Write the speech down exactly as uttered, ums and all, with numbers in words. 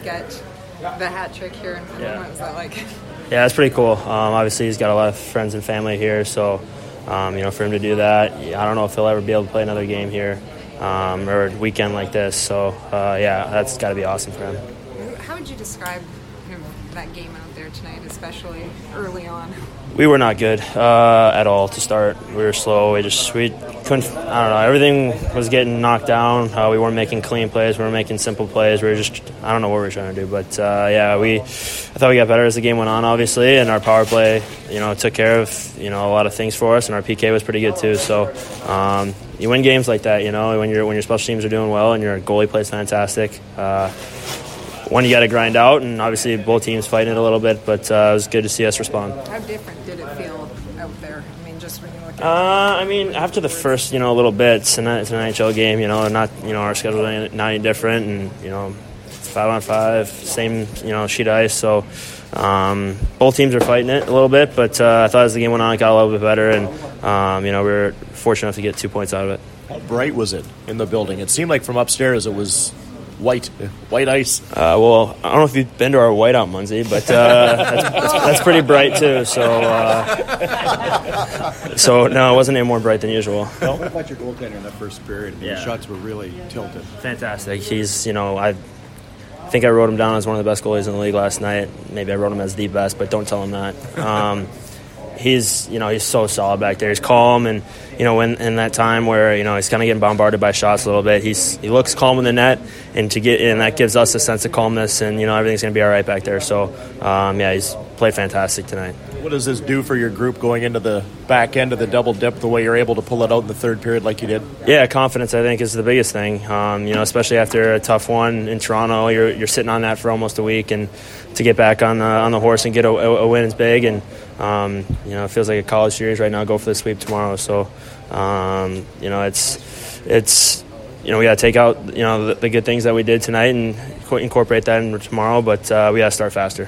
get the hat trick here in Finland? Yeah. What was that like? Yeah, that's pretty cool. Um, obviously, he's got a lot of friends and family here, so um, you know, for him to do that, I don't know if he'll ever be able to play another game here um, or a weekend like this. So uh, yeah, that's got to be awesome for him. How would you describe you know, that game out there tonight, especially early on? We were not good uh, at all to start. We were slow. We just we couldn't. I don't know. Everything was getting knocked down. Uh, we weren't making clean plays. We were making simple plays. We were just. I don't know what we were trying to do, but uh, yeah, we. I thought we got better as the game went on, obviously, and our power play, you know, took care of you know a lot of things for us, and our P K was pretty good too. So um, you win games like that, you know, when your when your special teams are doing well and your goalie plays fantastic. Uh, One you got to grind out, and obviously both teams fighting it a little bit, but uh, it was good to see us respond. How different did it feel out there? I mean, just when you look at Uh, I mean, after the first, you know, little bit, it's an, it's an N H L game, you know, not, you know, our schedule is not any different, and, you know, five on five, same, you know, sheet ice, so um, both teams are fighting it a little bit, but uh, I thought as the game went on, it got a little bit better, and, um, you know, we were fortunate enough to get two points out of it. How bright was it in the building? It seemed like from upstairs it was white, white ice. Uh, well, I don't know if you've been to our whiteout, Muncie, but uh, that's, that's, that's pretty bright too. So, uh, so no, it wasn't any more bright than usual. What about your goaltender in that first period? I mean, Yeah. The shots were really tilted. Fantastic. He's, you know, I think I wrote him down as one of the best goalies in the league last night. Maybe I wrote him as the best, but don't tell him that. Um, he's, you know, he's so solid back there. He's calm, and you know, when in that time where you know he's kind of getting bombarded by shots a little bit, he's he looks calm in the net, and to get and that gives us a sense of calmness, and you know everything's going to be all right back there. So, um, yeah, he's played fantastic tonight. What does this do for your group going into the back end of the double dip? The way you're able to pull it out in the third period like you did. Yeah, confidence I think is the biggest thing. Um, you know, especially after a tough one in Toronto, you're you're sitting on that for almost a week, and to get back on the on the horse and get a, a, a win is big. And um, you know, it feels like a college series right now. Go for the sweep tomorrow. So, um, you know, it's it's you know we got to take out you know the, the good things that we did tonight and incorporate that in tomorrow. But uh, we got to start faster.